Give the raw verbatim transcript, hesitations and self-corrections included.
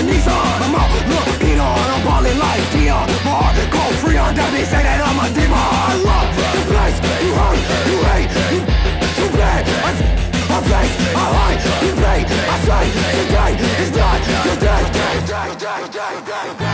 the Nissan. My mouth look Peter, I'm ballin' like Dion. My heart go free on that, they say that I'm a demon. I love the place, you hurt, you hate, you, you bad. I, I face, I hide, you pay, I say, today is not your day.